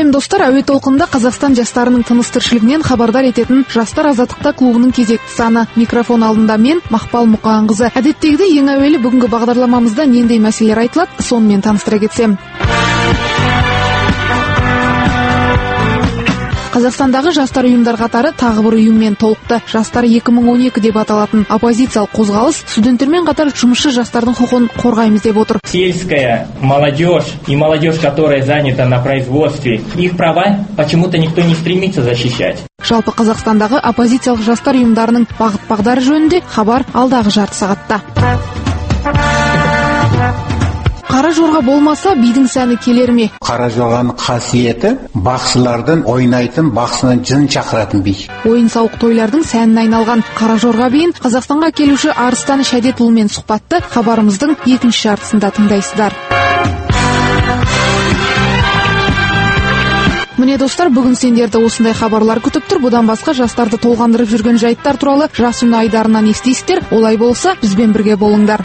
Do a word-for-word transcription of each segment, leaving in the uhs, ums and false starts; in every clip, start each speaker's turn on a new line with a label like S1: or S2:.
S1: Құрметкен достар, әуе толқында Қазақстан жастарының тыныс-тіршілігінен хабардар ететін Жастар Азаттықта клубының кезекті саны. Микрофон алдында мен, Мақпал Мұқанқызы. Әдеттегідей ең әуелі бүгінгі бағдарламамызда нендей мәселелер айтылады, сонымен таныстыра кетсем. Қазақстандағы жастар ұйымдар қатары тағы бір ұйыммен толықты. Жастар екі мың он екі деп аталатын оппозициялық қозғалыс студенттермен қатар жұмысшы жастардың құқығын қорғаймыз деп отыр.
S2: Сельская молодежь и молодежь, которая занята на производстве, их права почему-то никто не стремится защищать.
S1: Жалпы Қазақстандағы оппозициялық жастар ұйымдарының бағыт-бағдары жөнінде хабар алдағы жарты сағатта. Қара жорға болмаса, бидің сәні келер ме?
S3: Қара жорғаның қасиеті бақсылардың ойнайтын, бақсынан жын шақыратын би.
S1: Ойын-сауық тойлардың сәніне айналған қара жорға биін Қазақстанға келуші Арыстан Шәдетұлымен сұхбатты хабарымыздың екінші жартысында тыңдайсыздар. Міне достар, бүгін сендерді осындай хабарлар күтіп тұр. Бұдан басқа жастарды толғандырып жүрген жайттар туралы жас үні айдарынан естисіздер. Олай болса, бізбен бірге болыңдар.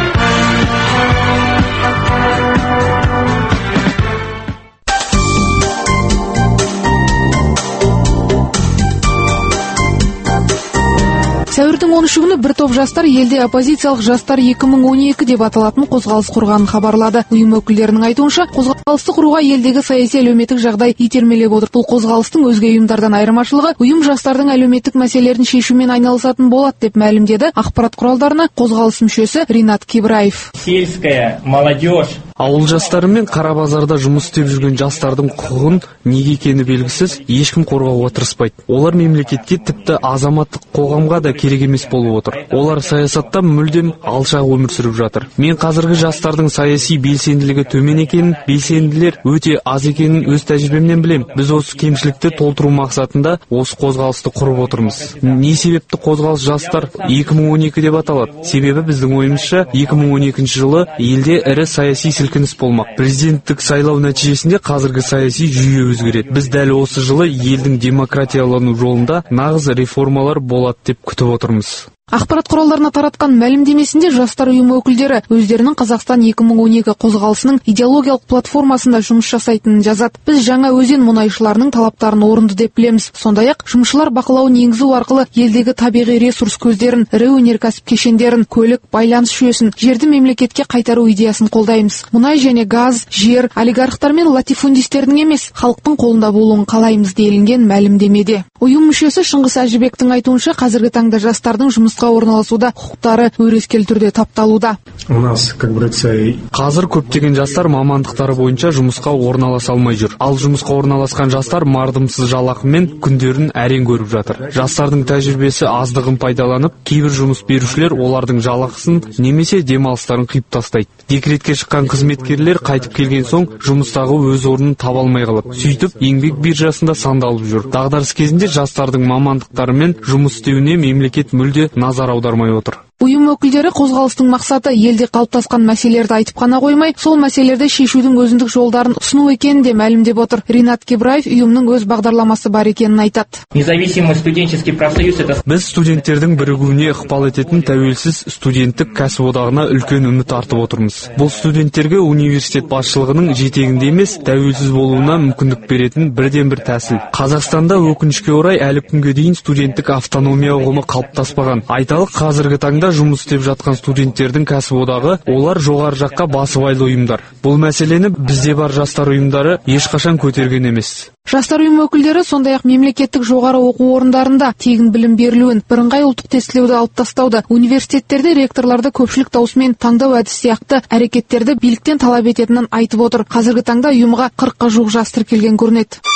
S1: Сәуірдің он үші күні бір топ жастар елде оппозициялық жастар екі мың он екі деп аталатын қозғалыс құрғанын хабарлады. Ұйым өкілдерінің айтуынша, қозғалысты құруға елдегі саяси әлеуметтік жағдай итермелеп отыр. Бұл қозғалыстың өзге ұйымдардан айырмашылығы, ұйым жастардың әлеуметтік мәселелерін шешумен айналысатын болады деп мәлімдеді ақпарат құралдарына қозғалыс мүшесі Ринат Кибраев.
S2: Сельская молодежь.
S4: Ауыл жастары мен қара базарда жұмыс істеп жүрген жастардың құқығын неге екені белгісіз, ешкім қорғауға тырыспайды. Олар мемлекетке, тіпті азаматтық қоғамға да керек емес болып отыр. Олар саясатта мүлдем алшақ өмір сүріп жатыр. Мен қазіргі жастардың саяси белсенділігі төмен екенін, белсенділер өте аз екенін өз тәжірибемнен білем. Біз осы кемшілікті толтыру мақсатында осы қозғалысты құрып отырмыз. Не себепті қозғалыс жастар екі мың он екі деп аталады? Себебі біздің ойымызша екі мың он екінші жылы елде ірі саяси сілкініс болмақ. Президенттік сайлау нәтижесінде қазіргі саяси жүйе өзгереді. Біз дәл осы жылы елдің демократиялану жолында нағыз реформалар болады деп күтіп отырмыз.
S1: Ақпарат құралдарына таратқан мәлімдемесінде жастар ұйымы өкілдері өздерінің Қазақстан екі мың он екі қозғалысының идеологиялық платформасында жұмыс жасайтынын жазады. Біз жаңа өзен мұнайшыларының талаптарын орынды деп білеміз. Сондай-ақ жұмысшылар бақылауын енгізу арқылы елдегі табиғи ресурс көздерін, ірі өнеркәсіп кешендерін, көлік, байланыс жүйесін, жерді мемлекетке қайтару идеясын қолдаймыз. Мұнай және газ, жер, олигархтар мен латифундистердің емес, халықтың қолында болуын қалаймыз делінген мәлімдемеде. Ұйым мүшесі Шыңғыс Әжібектің айтуынша, қазіргі таңда жастардың жұмысқа орналасуда құқықтары өрескел түрде тапталуда.
S4: У нас, как говорится, қазір көптеген жастар мамандықтары бойынша жұмысқа орналаса алмай жүр. Ал жұмысқа орналасқан жастар мардымсыз жалақымен күндерін әрең көріп жатыр. Жастардың тәжірибесі аздығын пайдаланып, кейбір жұмыс берушілер олардың жалақысын немесе демалыстарын қиып тастайды. Декретке шыққан қызметкерлер қайтып келген соң жұмыстағы өз орнын таба алмай қалады. Сөйтіп, еңбек биржасында сандалып жүр. Дағдарыс кезінде жастардың мамандықтарымен жұмыс істеуіне мемлекет мүлде назар аудармай отыр.
S1: Ұйым өкілдері қозғалыстың мақсаты елде қалыптасқан мәселелерді айтып қана қоймай, сол мәселелерді шешудің өзіндік жолдарын ұсыну екенін де мәлімдеп отыр. Ринат Кибраев ұйымның өз бағдарламасы бар екенін айтады.
S2: Независимый студенческий профсоюз это...
S4: Біз студенттердің бірігуіне ықпал ететін тәуелсіз студенттік кәсіподағына үлкен үміт артып отырмыз. Бұл студенттерге университет басшылығының жетегінде емес, тәуелсіз болуына мүмкіндік беретін бірден бір тәсіл. Қазақстанда өкінішке орай әлі күнге дейін студенттік автономия ұғымы қалыптаспаған. Айталық, қазіргі таңда жұмыс істеп жатқан студенттердің кәсіподағы, олар жоғары жаққа басыбайлы ұйымдар. Бұл мәселені бізде бар жастар ұйымдары ешқашан көтерген емес.
S1: Жастар ұйымы өкілдері сондай-ақ мемлекеттік жоғары оқу орындарында тегін білім берілуін, бірыңғай ұлттық тестілеуді алып тастауды, университеттерде ректорларды көпшілік дауысымен таңдау әдісі сияқты әрекеттерді биліктен талап ететінін айтып отыр. Қазіргі таңда ұйымға қырыққа жуық жас тіркелген көрінеді.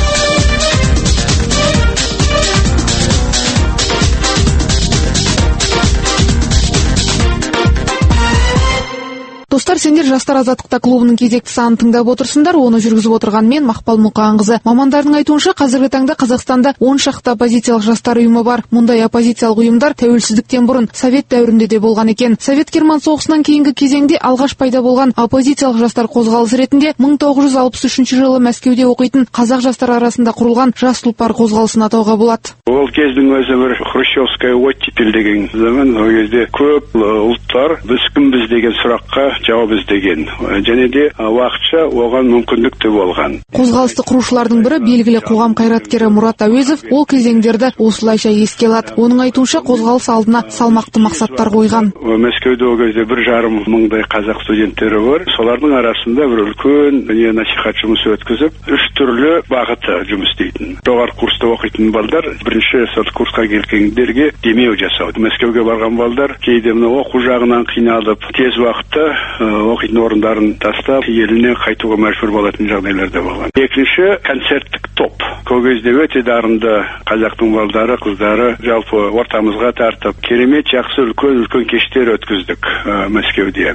S1: Достар, сендер Жастар Азаттықта клубының кезекті санын тыңдап отырсыңдар. Оны жүргізіп отырған мен, Мақпал Мұқанқызы. Мамандардың айтуынша, қазіргі таңда Қазақстанда он шақты оппозициялық жастар ұйымы бар. Мұндай оппозициялық ұйымдар тәуелсіздіктен бұрын Совет дәуірінде де болған екен. Совет-Герман соғысынан кейінгі кезеңде алғаш пайда болған оппозициялық жастар қозғалысы ретінде мың тоғыз жүз алпыс үшінші жылы Мәскеуде оқитын қазақ жастар арасында құрылған Жас тұлпар қозғалысын атауға болады.
S5: Ол кездің өзі бір хрущевская оттепель деген заман. Ол кезде көп ұлттар біз кімбіз біз деген сұраққа жауап іздеген. Және де уақытша оған мүмкіндік те болған.
S1: Қозғалысты құрушылардың бірі белгілі қоғам қайраткері Мұрат Әуезов ол кезеңдерді осылайша еске алады. Оның айтуынша қозғалыс алдына салмақты мақсаттар қойған.
S5: Мәскеуде ол кезде бір жарым мыңдай қазақ студенттері бар. Солардың арасында бір үлкен насихат жұмысы өткізіп, үш түрлі бағыты жұмыс істейтін. Жоғары курста оқитын балдар бірінші сол курсқа келгендерге демеу жасау. Мәскеуге барған балдар кейде оқу жағынан қиналып, тез уақытта оқитын орындарын тастап, еліне қайтуға мәжбүр болатын жағдайлар да болған. Екінші концерттік топ. Ол кезде өте дарынды қазақтың балдары, қыздары жалпы ортамызға тартып, керемет жақсы үлкен үлкен кештер өткіздік Мәскеуде.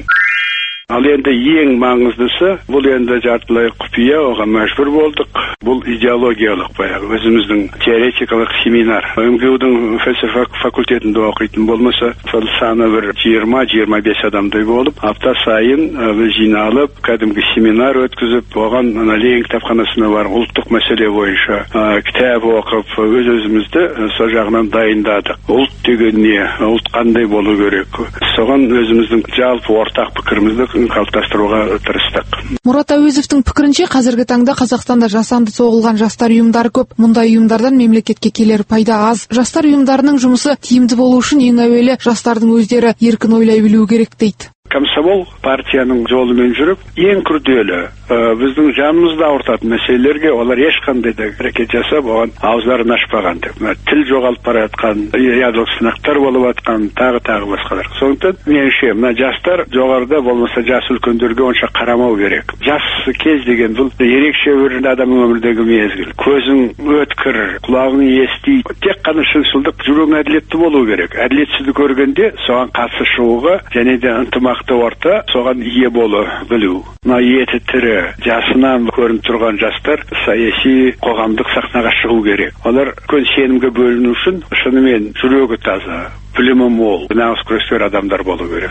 S5: Ал енді ең маңыздысы, бұл енді жартылай құпия, оған мәжбүр болдық. Бұл идеологиялық баяғы, өзіміздің теоретикалық семинар. эм гэ у-дің фәлсафа факультетінде оқитын болмаса, сол саны бір жиырма жиырма бес адамдай болып, апта сайын біз жиналып, кәдімгі семинар өткізіп, оған Ленин кітапханасына бар ұлттық мәселе бойынша кітап оқып, өз-өзімізді сол жағынан дайындадық. Ұлт деген не, ұлт қандай болу керек. Соған өзіміздің жалпы ортақ пікірімізді қалыптастыруға тырыстық.
S1: Мұрат Әуезовтың пікірінше, қазіргі таңда Қазақстанда жасанды соғылған жастар ұйымдары көп. Мұндай ұйымдардан мемлекетке келер пайда аз. Жастар ұйымдарының жұмысы тиімді болу үшін ең әуелі жастардың өздері еркін ойлай білуі керек дейді.
S5: Комсомол партияның жолымен жүріп, ең күрделі, біздің жанымызды ауыртатын мәселелерге олар ешқандай да әрекет жасап, оған ауыздарын ашпаған. Тіл жоғалып бара жатқан, ядролық сынақтар болып жатқан, тағы тағы басқалар. Сондықтан меніңше, мына жастар жоғарыда болмаса жас үлкендерге онша қарамау керек. Жас кез деген бұл ерекше бір адамның өмірдегі мезгіл. Көзің өткір, құлағың естиді. Тек қана шыншылдық, жүрегің әділетті болу керек. Әділетсізді көргенде соған қарсы шығуға және де ынтымақты орта соған ие болу білу. Мына еті тірі, жасынан көрініп тұрған жастар саяси қоғамдық сахнаға шығу керек. Олар көн сенімге бөліну үшін шынымен жүрегі таза, білімі мол, нағыз күрескер адамдар болу керек.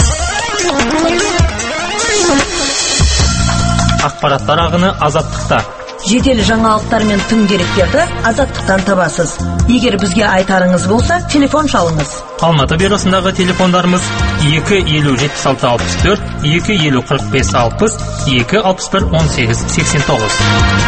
S6: Ақпараттар ағыны азаттықта.
S7: Жедел жаңалықтар мен тың деректерді азаттықтан табасыз. Егер бізге айтарыңыз болса, телефон шалыңыз.
S6: Алматы бюросындағы телефондарымыз екі елу жетпіс алты алпыс төрт, екі елу қырық бес алпыс, екі алпыс бір он сегіз сексен тоғыз.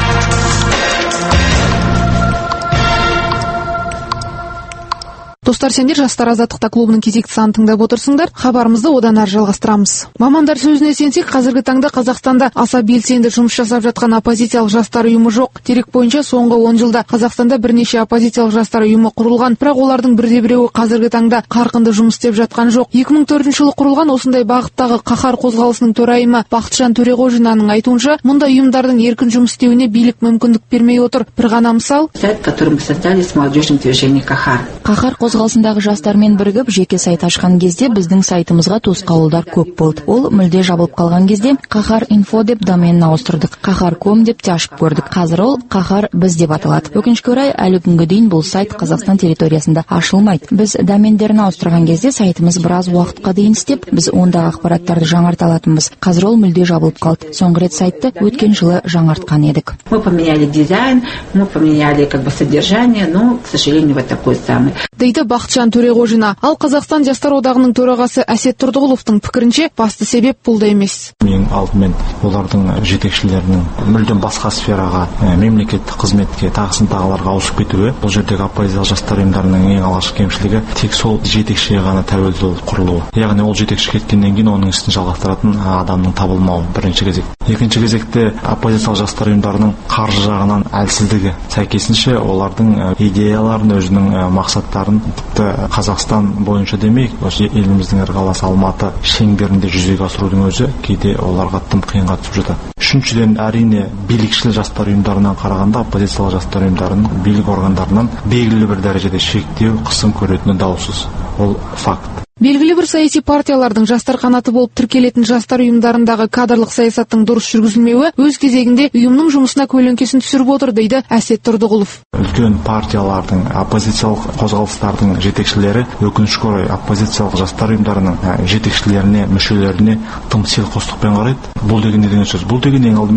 S1: Достар, сендер жастар азаттықта клубының кезекті санын тыңдап отырсыңдар. Хабарымызды одан әрі жалғастырамыз. Мамандар сөзіне сенсек, қазіргі таңда Қазақстанда аса белсенді жұмыс жасап жатқан оппозициялық жастар ұйымы жоқ. Дерек бойынша соңғы он жылда Қазақстанда бірнеше оппозициялық жастар ұйымы құрылған, бірақ олардың бірде біреуі қазіргі таңда қарқынды жұмыс істеп жатқан жоқ. екі мың төртінші жылы құрылған осындай бағыттағы Қахар қозғалысының төрайымы Бақытжан Төреғожинаның айтуынша, мұндай ұйымдардың еркін жұмыс істеуіне билік мүмкіндік бермей отыр. Бір ғана мысал,
S8: сайт, который мы создали с молодежным движением Қахар.
S9: Қахар қозғалысындағы жастармен бірігіп жеке сайт ашқан кезде біздің сайтымызға тосқауылдар көп болды. Ол мүлде жабылып қалған кезде Қахар инфо деп доменін ауыстырдық. Қахар точка ком деп те ашып көрдік. Қазір ол Қахар біз деп аталады. Өкінішке орай, әлі күнге дейін бұл сайт Қазақстан территориясында ашылмайды. Біз домендерін ауыстырған кезде сайтымыз біраз уақытқа дейін істеп, біз ондағы ақпараттарды жаңарта алатынбыз. Қазір ол мүлде жабылып қалды. Соңғы рет сайтты өткен жылы жаңартқан едік.
S8: Мы поменяли дизайн, мы поменяли как бы содержание, но, к сожалению, вот такой самый.
S1: Дейді Бақытжан Төреғожина. Ал Қазақстан жастар одағының төрағасы Әсет Тұрдығұловтың пікірінше, басты себеп бұл да емес.
S10: Ең алдымен олардың жетекшілерінің мүлдем басқа сфераға, мемлекеттік қызметке, тағысын тағыларға ауысып кетуі. Бұл жердегі оппозициялық жастар ұйымдарының ең алғашқы кемшілігі тек сол жетекшіге ғана тәуелді құрылуы. Яғни ол жетекші кеткеннен кейін оның ісін жалғастыратын адамның табылмауы бірінші кезек. Екінші кезекте оппозициялық жастар ұйымдарының қаржы жағынан әлсіздігі. Сәйкесінше олардың идеяларын, өзінің мақсаттарын тіпті Қазақстан бойынша демейік, осы еліміздің іргелес Алматы шеңберінде жүзеге асырудың өзі кейде оларға тым қиынға түсіп жатады. Үшіншіден, әрине билікшіл жастар ұйымдарынан қарағанда оппозициялық жастар ұйымдарының билік органдарынан белгілі бір дәрежеде шектеу, қысым көретіні даусыз. Ол факт.
S1: Белгілі бір саяси партиялардың жастар қанаты болып тіркелетін жастар ұйымдарындағы кадрлық саясаттың дұрыс жүргізілмеуі өз кезегінде ұйымның жұмысына көлеңкесін түсіріп отыр, дейді Әсет Тұрдығұлов.
S10: Үлкен партиялардың, оппозициялық қозғалыстардың жетекшілері өкінішке орай оппозициялық жастар ұйымдарының жетекшілеріне, мүшелеріне тым селқостықпен қарайды. Бұл деген не деген сөз? Бұл деген ең алдымен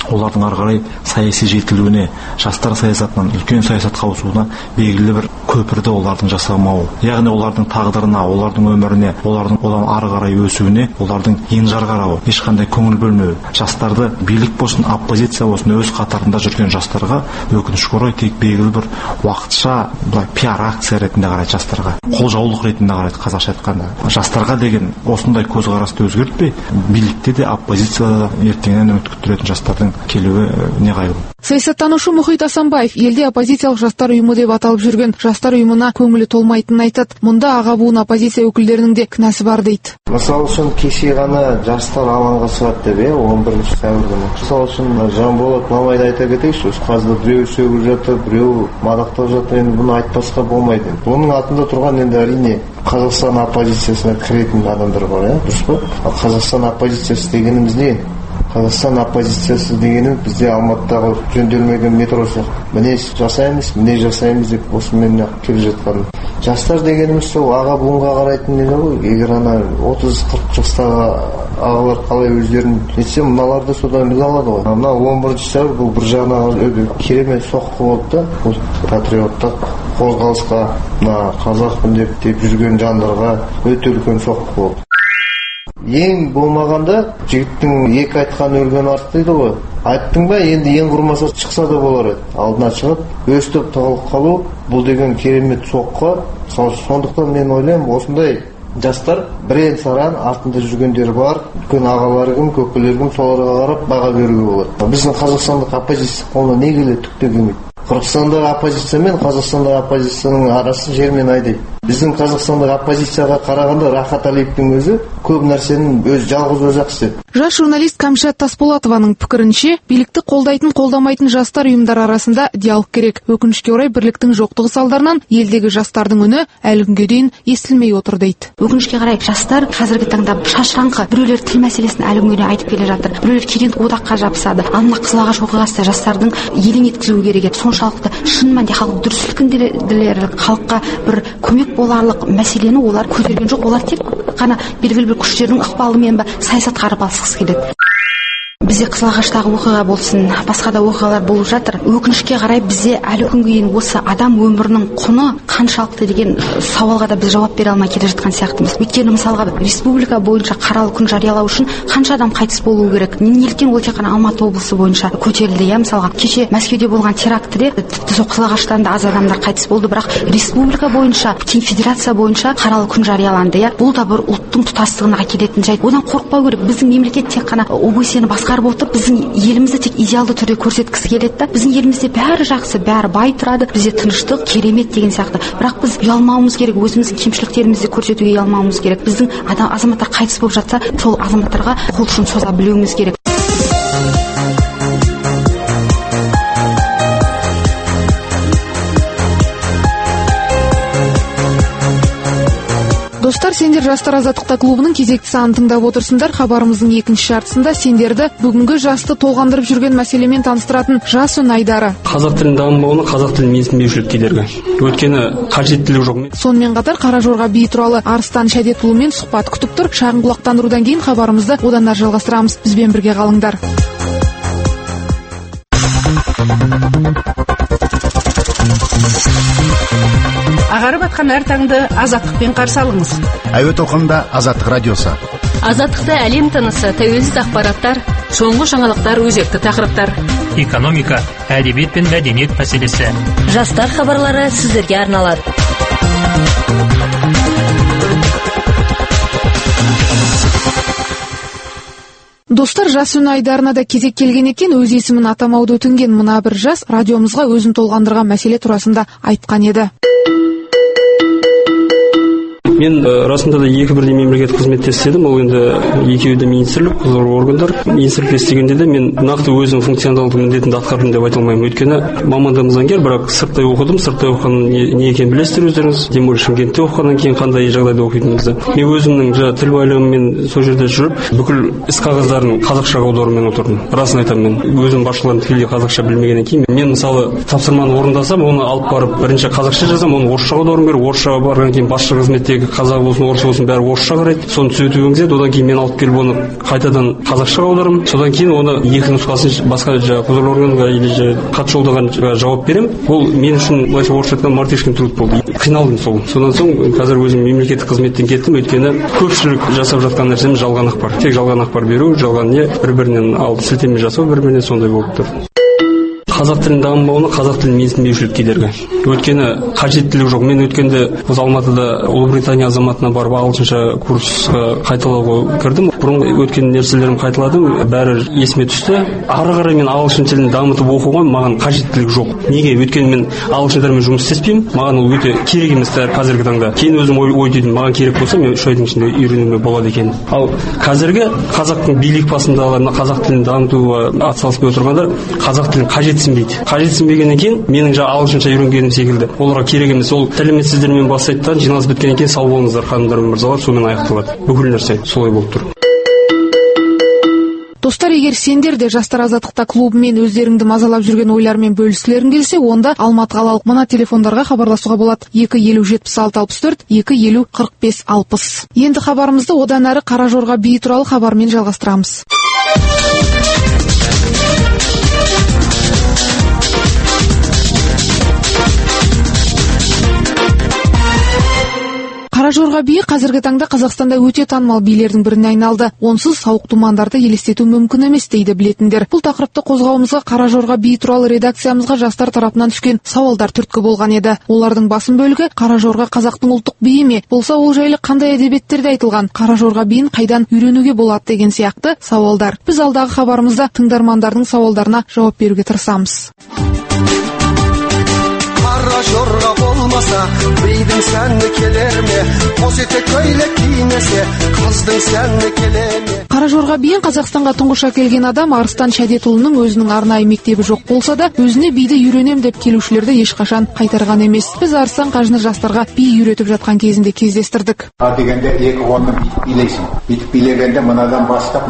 S10: олардың ары қарай саяси жетілуіне, жастар саясатынан үлкен саясатқа ауысуына белгілі бір көпірді олардың жасамауы. Яғни олардың тағдырына, олардың өміріне, олардың одан ары қарай өсуіне, олардың енжар қарауы, ешқандай көңіл бөлмеуі. Жастарды билік болсын, оппозиция болсын, өз қатарында жүрген жастарға өкінішке орай тек белгілі бір уақытша былай пиар акция ретінде қарайды жастарға. Қолжаулық ретінде қарайды қазақша айтқанда. Жастарға деген осындай көзқарасты өзгертпей, билікте де оппозицияда да ертеңнен үміт күттіретін жастардың келуі неғайбыл.
S1: Саясаттанушы Мұхит Асанбаев елде оппозициялық жастар ұйымы деп аталып жүрген жастар ұйымына көңілі толмайтынын айтады. Мұнда аға буын оппозиция өкілдерінің де кінәсі бар дейді.
S11: Мысалы үшін кеше ғана жастар алаңға шығады деп, он бірінші сәуір күні. Мысалы үшін Жанболат Мамайды айта кетейікші, осы қазір біреу сөгіп жатыр, біреу мадақтап жатыр, енді бұны айтпасқа болмайды. Оның атында тұрған енді әрине Қазақстан оппозициясына кіретін адамдар бар, иә, дұрыс па? Ал Қазақстан оппозициясы дегеніміз не? Қазақстан оппозициясы дегенім бізде Алматыдағы жөнделмеген метро сияқты. Міне жасаймыз, міне жасаймыз деп осымен келе жатқан. Жастар дегеніміз сол аға буынға қарайтын не ғой? Егер ана отыз қырық жастағы ағалар қалай өздерін нетсе, мыналар да содан үлгі алады ғой. Мына он бірінші сәуір бұл бір жағынан керемет соққы болды да, бұл патриоттық қозғалысқа, мына қазақпын деп деп жүрген жандарға өте үлкен соққы болды. Ең болмағанда жігіттің екі айтқан өлген артық дейді ғой. Айттың ба, енді ең құрмаса шықса да болар еді. Алдына шығып, өстіп тығылып қалу, бұл деген керемет соққы. Сондықтан мен ойлаймын, осындай жастар бірен саран артында жүргендері бар, үлкен ағаларым, көкелерім соларға қарап баға беруге болады. Біздің қазақстандық оппозиция қолына не келеді, түк те келмейді. Қырғызстандағы оппозиция мен Қазақстандағы оппозицияның арасы жер мен айдай. Біздің Қазақстандағы оппозицияға қарағанда Рахат Алиевтің өзі көп нәрсенің өз жалғыз өзі ақ істеді.
S1: Жас журналист Камшат Тасболатованың пікірінше, билікті қолдайтын, қолдамайтын жастар ұйымдар арасында диалог керек. Өкінішке орай бірліктің жоқтығы салдарынан елдегі жастардың үні әлі күнге дейін естілмей отыр дейді.
S12: Өкінішке қарай жастар қазіргі таңда шашыраңқы, біреулер тіл мәселесін әлі күнге дейін айтып келе жатыр. Біреулер керент одаққа жабысады. Ал мына Қызылағаш оқиғасы жастардың елең еткізу керек еді. Соншалықты шын мәнінде халық дұрыс сілкінделер, халыққа бір көмек боларлық мәселені олар көтерген жоқ. Олар тек қана белгілі бір күштердің ықпалымен ба саясатқа араласқысы келеді. Бізде Қызылағаштағы оқиға болсын, басқа да оқиғалар болып жатыр. Өкінішке қарай бізде әлі күнге дейін осы адам өмірінің құны қаншалықты деген сауалға да біз жауап бере алмай келе жатқан сияқтымыз. Өйткені мысалға республика бойынша қаралы күн жариялау үшін қанша адам қайтыс болуы керек? Неліктен ол тек қана Алматы облысы бойынша көтерілді? Я мысалға кеше Мәскеуде болған терактіде тіпті сол Қызылағаштан да аз адамдар қайтыс болды, бірақ республика бойынша, кең федерация бойынша қаралы күн жарияланды. Я бұл да бір ұлттың тұтастығына келетін жайт. Одан қорықпау керек. Біздің мемлекет тек қана облысыны басқа отырып біздің елімізді тек идеалды түрде көрсеткісі келеді да, біздің елімізде бәрі жақсы, бәрі бай тұрады, бізде тыныштық, керемет деген сияқты. Бірақ біз ұялмауымыз керек, өзіміздің кемшіліктерімізді көрсетуге ұялмауымыз керек. Біздің адам азаматтар қайтыс болып жатса, сол азаматтарға қол ұшын соза білуіміз керек.
S1: Достар, сендер жастар азаттықта клубының кезекті санын тыңдап отырсыңдар. Хабарымыздың екінші жартысында сендерді бүгінгі жасты толғандырып жүрген мәселемен таныстыратын жас үн айдары.
S4: Қазақ тілін дамымауына қазақ тілін менсінбеушілік кедергі. Өйткені қажеттілігі жоқ.
S1: Сонымен қатар Қара Жорға би туралы Арыстан Шәдетұлымен сұхбат күтіп тұр. Шағын құлақтандырудан кейін хабарымызды одан ары жалғастырамыз. Бізбен бірге қалыңдар.
S13: Ағарып атқан әр таңды азаттықпен қарсы алыңыз.
S3: Әуе тоқымда Азаттық радиосы.
S14: Азаттықта әлем тынысы, тәуелсіз ақпараттар, соңғы жаңалықтар, өзекті тақырыптар.
S6: Экономика, әдебиет пен мәдениет мәселесі.
S14: Жастар хабарлары сіздерге арналады.
S1: Достар, жас үн айдарына да кезек келген екен. Өз есімін атамауды өтінген мына бір жас радиомызға өзін толғандырған мәселе турасында айтқан еді.
S4: Мен расында да екі бірдей мемлекеттік қызметте істедім. Ол енді екеуі де министрлік, құзырлы органдар. Министрлікте істегенде де мен нақты өзім функционалды міндетімді атқардым деп айта алмаймын. Өйткені мамандығым заңгер, бірақ сырттай оқыдым. Сырттай оқығанның не, не екенін білесіздер өздеріңіз. Демор Шымкентте оқығаннан кейін қандай жағдайда оқитынымызды. Мен өзімнің жаңа тіл байлығыммен сол жерде жүріп, бүкіл іс қағаздарын қазақшаға аударумен отырдым. Расын айтамын, мен өзім басшыларым тілде қазақша білмегеннен кейін мен мысалы тапсырманы орындасам, оны алып барып бірінші қазақша жазам, оны орысшаға аударуым керек. Орысшаға барған кейін басшы қызметтегі
S15: қазақ болсын, орыс болсын бәрі орысша қарайды. Соны түзету енгізеді. Одан кейін мен алып келіп оны қайтадан қазақша аударам. Содан кейін оны екі нұсқасын басқа жаңағы құзырлы органға или хат жолдаған жауап беремін. Ол мен үшін былайша орысша айтқанда мартышкин труд болды. Қиналдым сол. Содан соң қазір өзім мемлекеттік қызметтен кеттім. Өйткені көпшілік жасап жатқан нәрсеміз жалған ақпар. Тек жалған ақпар беру, жалған не, бір-бірінен алып сілтеме жасау, бір-біріне сондай болып тұр. Қазақ тілін дамымауына қазақ тілін менсінбеушілік кедергі. Өйткені қажеттілік жоқ. Мен өткенде осы Алматыда Ұлыбритания азаматына барып ағылшынша курсқа қайталауға кірдім. Бұрын өткен нәрселерім қайталадым, бәрі есіме түсті. Ары қарай мен ағылшын тілін дамытып оқуға маған қажеттілік жоқ. Неге? Өйткені мен ағылшындармен жұмыс істеспеймін. Маған ол өте керек емес қазіргі таңда. Кейін өзім ой, ой дедім, маған керек болса мен үш айдың ішінде үйренуіме болады екен. Ал қазіргі қазақтың билік басындағыларына қазақ тілін дамытуға атсалыспай отырғандар қазақ тілін қажетсінбейді. Қажетсінбегеннен кейін менің жаңа ағылшынша үйренгенім секілді. Оларға керек емес. Ол сәлеметсіздермен бас сайттан жиналыс біткеннен кейін сау болыңыздар ханымдар мен мырзалар, сонымен аяқталады. Бүкіл нәрсе солай болып тұр.
S1: Достар, егер сендер де Жастар азаттықта клубымен өздеріңді мазалап жүрген ойлармен бөліскілерің келсе, онда Алматы қалалық мына телефондарға хабарласуға болады: екі елу жетпіс алты алпыс төрт, екі елу қырық бес алпыс. Енді хабарымызды одан әрі Қара Жорға биі туралы хабармен жалғастырамыз. Қара Жорға биі қазіргі таңда Қазақстанда өте танымал билердің біріне айналды. Онсыз сауық думандарды елестету мүмкін емес дейді білетіндер. Бұл тақырыпты қозғауымызға Қара Жорға биі туралы редакциямызға жастар тарапынан түскен сауалдар түрткі болған еді. Олардың басым бөлігі Қара Жорға қазақтың ұлттық биі ме? Болса ол жайлы қандай әдебиеттерде айтылған? Қара Жорға биін қайдан үйренуге болады деген сияқты сауалдар. Біз алдағы хабарымызда тыңдармандардың сауалдарына жауап беруге тырысамыз.
S16: Қара жорға болмаса, бидің сәні келер ме? Қос етек көйлек кимесе, қыздың сәні келер ме?
S1: Қара Жорға биін Қазақстанға тұңғыш әкелген адам Арыстан Шәдетұлының өзінің арнайы мектебі жоқ болса да, өзіне биді үйренем деп келушілерді ешқашан қайтарған емес. Біз Арыстан қажыны жастарға би үйретіп жатқан кезінде кездестірдік.
S3: А дегенде екі қолмен билейсің. Бүйтіп билегенде мынадан бастап,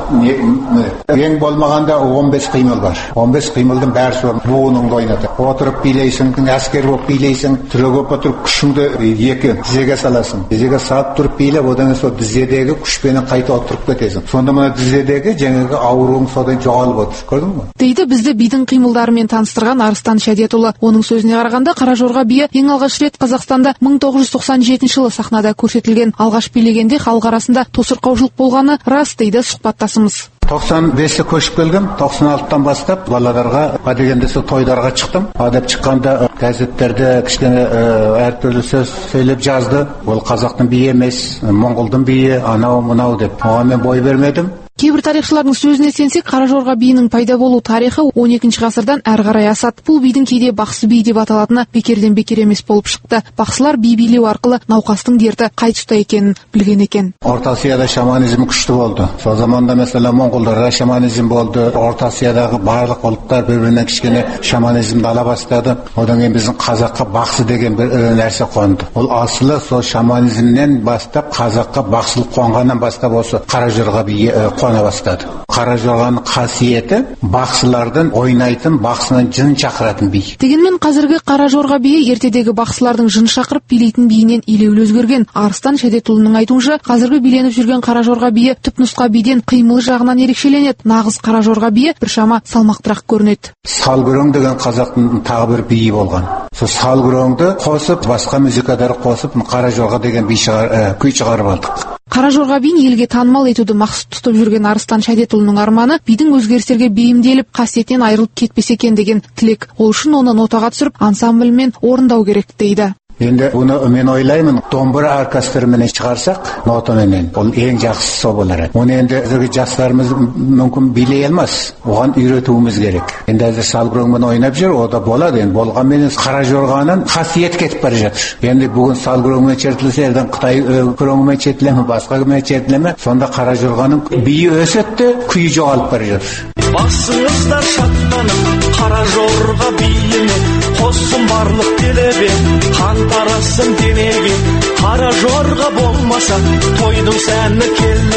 S3: ең болмағанда он бес қимыл бар. он бес қимылдың бәрі сол буыныңды ойнатады. Отырып билейсің, әскер болып билейсің, түрегеп отырып күшіңді екі тізеге саласың. Тізеге салып тұрып билеп, одан сол тізедегі күшпенен қайта отырып кетесің. Сонда мына тізедегі жаңағы ауруың содан жоғалып отыр. Көрдің бе?
S1: Дейді бізді бидің қимылдарымен таныстырған Арыстан Шәдетұлы. Оның сөзіне қарағанда Қара Жорға биі ең алғаш рет Қазақстанда мың тоғыз жүз тоқсан жетінші жылы сахнада көрсетілген. Алғаш билегенде халық арасында тосырқаушылық болғаны рас дейді сұхбаттасымыз.
S3: тоқсан бесте көшіп келгем, тоқсан алтыдан бастап балаларға, а дегенде сол тойдарға шықтым. Адап шыққанда газеттерде кішкене әртүрлі сөз сөйлеп жазды. Ол қазақтың биі емес, моңғолдың биі, анау мынау деп. Оған мен бой бермедім.
S1: Кейбір тарихшылардың сөзіне сенсек, Қара Жорға биінің пайда болу тарихы он екінші ғасырдан әрі қарай асады. Бұл бидің кейде бақсы би деп аталатыны бекерден бекер емес болып шықты. Бақсылар би билеу арқылы науқастың дерті қай тұста екенін білген екен.
S3: Орта Азияда шаманизм күшті болды. Сол заманда mesela Монғолдарда шаманизм болды. Орта Азиядағы барлық ұлттар бір-бірінен кішкене шаманизмді ала бастады. Одан кейін біздің қазаққа бақсы деген бір нәрсе қонды. Ол асылы сол шаманизмнен бастап қазаққа бақсылық қонғаннан бастап осы Қара Жорға биі қона бастады. Қара Жорғаның қасиеті бақсылардың ойнайтын, бақсынан жын шақыратын би.
S1: Дегенмен қазіргі Қара Жорға биі ертедегі бақсылардың жын шақырып билейтін биінен елеулі өзгерген. Арыстан Шәдетұлының айтуынша, қазіргі биленіп жүрген Қара Жорға биі түпнұсқа биден қимыл жағынан ерекшеленеді. Нағыз Қара Жорға биі біршама салмақтырақ көрінеді.
S3: Салгүрең деген қазақтың тағы бір биі болған. Сол салгүреңді қосып, басқа музыкадар қосып, Қара Жорға деген би шығар, күй шығарып алдық.
S1: Қара Жорға биін елге танымал етуді мақсат тұтып жүрген Арыстан Шәдетұлының арманы бидің өзгерістерге бейімделіп, қасиетінен айырылып кетпесе екен деген тілек. Ол үшін оны нотаға түсіріп, ансамбльмен орындау керек дейді.
S3: Енді оны мен ойлаймын, домбыра оркестрімен шығарсақ, нотаменен, ол ең жақсысы сол болар. Оны енді жастарымыз мүмкін билей алмас, оған үйретуіміз керек. Енді әзір салгүреңмен ойнап жүр, о да болады. Енді болғанмен Қара Жорғаның қасиет кетіп бара жатыр. Енді бүгін салгүреңмен шертілсе, ертең Қытай күреңмен шертіле ме, басқамен шертіле ме, сонда Қара Жорғаның биі өсетті, күйі жоғалып бара жатыр.
S16: Басыңыздар шаттанып, Қара Жорға биіне қосын барлық делебе, қан тарасын денеге. Қара Жорға болмаса, тойдың сәні келеме.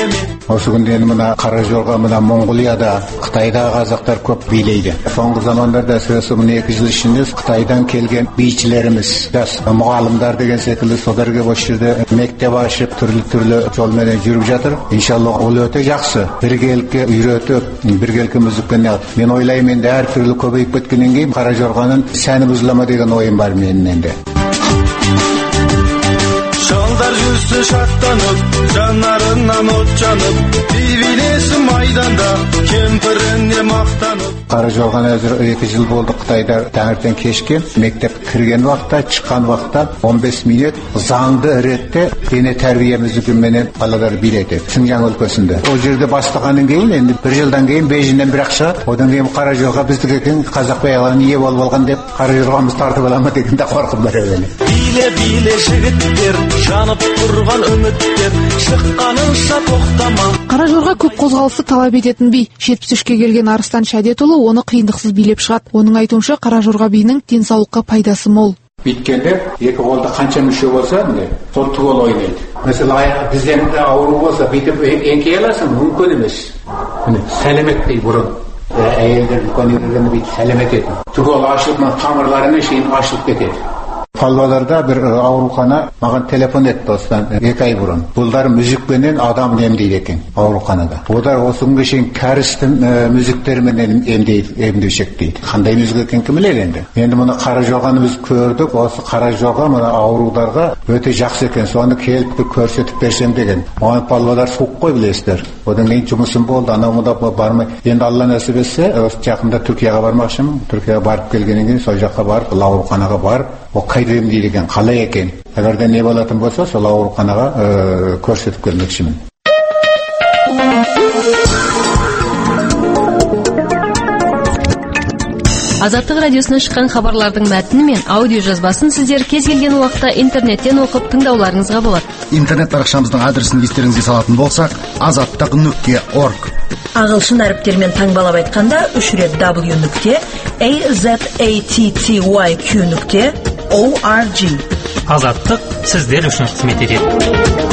S3: Осы күнде мына Қара Жорға, мына Монғолияда, Қытайдағы қазақтар көп билейді. Соңғы замандарда әсіресе мына екі жыл ішінде Қытайдан келген бишілеріміз, жас мұғалімдар деген секілді соларға осы жерде мектеп ашып, түрлі-түрлі жолмен жүріп жатыр. Иншалла ол өте жақсы. Біргелікке үйретіп, біргелікке музыканы. Мен ойлаймын, енді әр түрлі көбейіп кеткеннен кейін Қара Жорғаның сәні бұзылама деген ойым бар менің енді.
S16: Жалдар жүрсі шаттанып, жанарынан от жанып, бейбілесі майданда, кемпіріне мақтанып.
S3: Қара Жорған әзір екі жыл болды Қытайда таңертең кешке мектеп кірген уақытта, шыққан уақытта он бес минут заңды ретте дене тәрбие музыкаменен балалар билетеді. Синьян өлкесінде. Ол жерде бастағаннан кейін, енді бір жылдан кейін Бейжіңнен бірақ шығады. Одан кейін Қара Жорға біздікі екен қазақ баяғыларын ие болып алған деп Қара Жорғамыз тартып аламы дегенде қорқып бар еді.
S16: Биле биле жігіттер, жанып тұрған үміттер, шыққанынша тоқтама.
S1: Қара Жорға көп қозғалысты талап ететін би. жетпіс үшке келген Арыстан Шәдетұлы оны қиындықсыз билеп шығады. Оның айтуынша Қара Жорға биінің денсаулыққа пайдасы мол.
S3: Биткенде екі қолда қанша мүше болса, сол түгел ойнайды. Mesela бізден ауру болса, бүйтіп еңкей аласың, мүмкін емес. Сәлемет дейді бұрын. Әйелдер үлкенерден бүйтіп сәлемет еді. Түгел ашылып, тамырларына шейін ашылып кетеді. Палваларда бір аурухана маған телефон етті осыдан екі ай бұрын. Бұлдар мүзікпенен адам емдейді екен ауруханада. Олар осы күнге шейін кәрістің мүзіктерімен емдеушек дейді. Қандай мүзік екен кім біледі енді. Енді мұны Қара Жорғаны біз көрдік. Осы Қара Жорға мұны аурударға өте жақсы екен. Соны келіп көрсетіп берсем деген. Оған палвалар суық қой білесіздер. Одан кейін жұмысым болды. Анауымда бармай. Енді Алла нәсіп етсе, жақында Түркияға бармақшымын. Түркияға барып келгеннен кейін сол жаққа барып, ауруханаға барып, о қайда емдейді екен, қалай екен. Егерде не болатын болса, сол ауруханаға көрсетіп келмекшімін.
S14: Азаттық радиосынан шыққан хабарлардың мәтіні мен аудио жазбасын сіздер кез келген уақытта интернеттен оқып тыңдауларыңызға болады.
S17: Интернет парақшамыздың адресін естеріңізге салатын болсақ, азаттық нүкте орг.
S7: Ағылшын әріптермен таңбалап айтқанда үш рет w нүкте azatty нүкте org.
S6: Азаттық сіздер үшін қызмет етеді.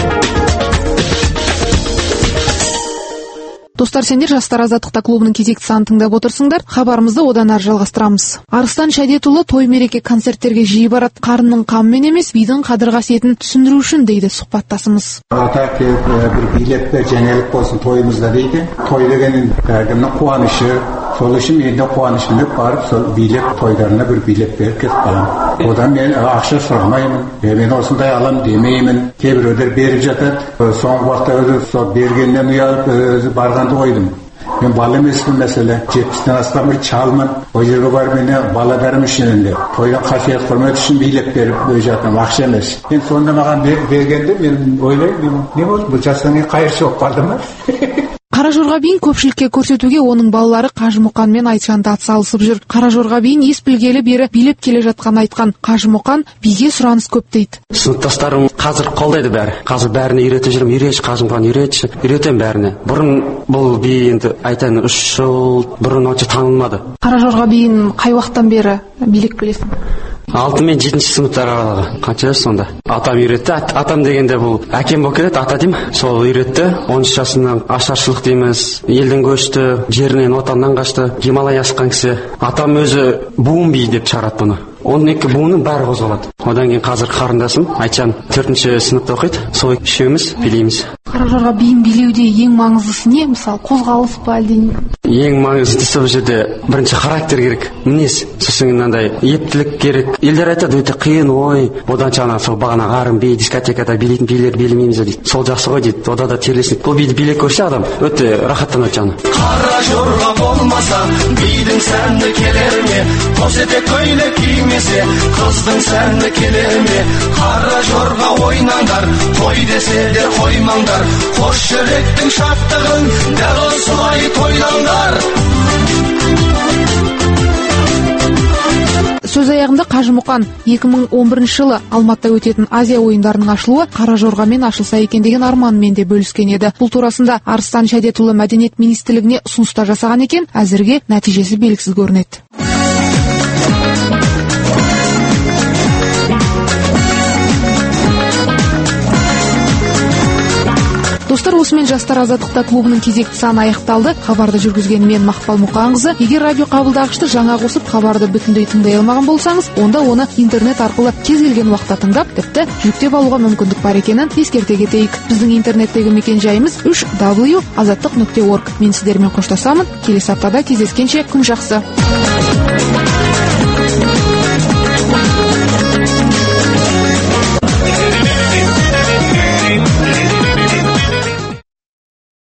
S1: Достар, сендер жастар азаттықта клубының кезекті санын тыңдап отырсыңдар. Хабарымызды одан ары жалғастырамыз. Арыстан Шәдетұлы той мереке концерттерге жиі барады. Қарынның қамымен емес, бидің қадір қасиетін түсіндіру үшін дейді сұхбаттасымыз.
S3: Ата келіп бір билет пе жаңалық болсын тойымызда дейді. Той дегеннің әркімнің қуанышы. Сол үшін мен де қуанышыммен барып, сол билет тойдарына бір билет беріп кетіп қаламын. Одан мен ақша сұрамаймын. Мен осындай алам демеймін. Кейбіреулер беріп жатады. Соңғы уақытта сол бергеннен ұялып барғанды қойдым. Мен бала емеспін мәселе. жетпістен астам бір чалмын. Ол жерге барып мені бала бәрім үшін енді. Тойдан қасиет құрмет үшін билет беріп жатырмын. Ақша емес. Мен сонда маған бергенде мен ойлаймын, не болды? Бұл жастан қайыршы болып қалды ма?
S1: Қара Жорға биін көпшілікке көрсетуге оның балалары Қажымұқан мен Айтжанды атсалысып жүр. Қара Жорға биін ес білгелі бері билеп келе жатқан айтқан Қажымұқан биге сұраныс көп дейді.
S15: Сыныптастарым қазір қолдайды бәрі. Қазір бәріне үйретіп жүрмін. Үйретші Қажымұқан, үйретші. Үйретем бәріне. Бұрын бұл би енді айтайын үш жыл бұрын онша танылмады.
S1: Қара Жорға биін қай уақыттан бері билеп келесің?
S15: алты мен жетінші сыныптар аралығы. Қанша жас сонда? Атам үйретті. Атам дегенде бұл әкем болып келеді, ата деймін. Сол үйретті. он үш жасынан ашаршылық дейміз. Елдің көшті, жерінен отаннан қашты. Гималай асқан кісі. Атам өзі буын би деп шығарады бұны. он екі буынның бәрі қозғалады. Одан кейін қазір қарындасым Айтжан төртінші сыныпта оқиды. Сол үшеуміз билейміз.
S1: Қара Жорға биін билеуде ең маңыздысы не? Мысалы, қозғалыс па әлде не?
S15: Ең маңыздысы бұл жерде бірінші характер керек, мінез, сосын мынандай ептілік керек. Елдер айтады өте қиын, ой, одан жаңа сол бағана ғарым би, дискотекада билейтін билер билемейміз дейді. Сол жақсы ғой дейді. Ода да терлесін. Бұл биді билеп көрсе адам өте рахаттанады жаны.
S16: Қара Жорға болмаса, бидің сәні келер ме? Қос етек көйлек кимесе, қыздың сәні келер ме? Қара Жорға ойнаңдар, той деселер қоймаңдар. Қош жүректің шаттығын дәл осылай тойлаңдар.
S1: Сөз аяғында Қажымұқан екі мың он бірінші жылы Алматыда өтетін Азия ойындарының ашылуы Қара Жорғамен ашылса екен деген арманымен де бөліскен еді. Бұл турасында Арыстан Шәдетұлы мәдениет министрлігіне ұсыныста жасаған екен, әзірге нәтижесі белгісіз көрінеді. Достар, осымен жастар азаттықта клубының кезекті саны аяқталды. Хабарды жүргізген мен Мақпал Мұқанқызы. Егер радио қабылдағышты жаңа қосып, хабарды бүтіндей тыңдай алмаған болсаңыз, онда оны интернет арқылы кез келген уақытта тыңдап, тіпті жүктеп алуға мүмкіндік бар екенін ескерте кетейік. Біздің интернеттегі мекен жайымыз үш дабл ю азаттық нүкте орг. Мен сіздермен қоштасамын. Келесі аптада кездескенше күн жақсы.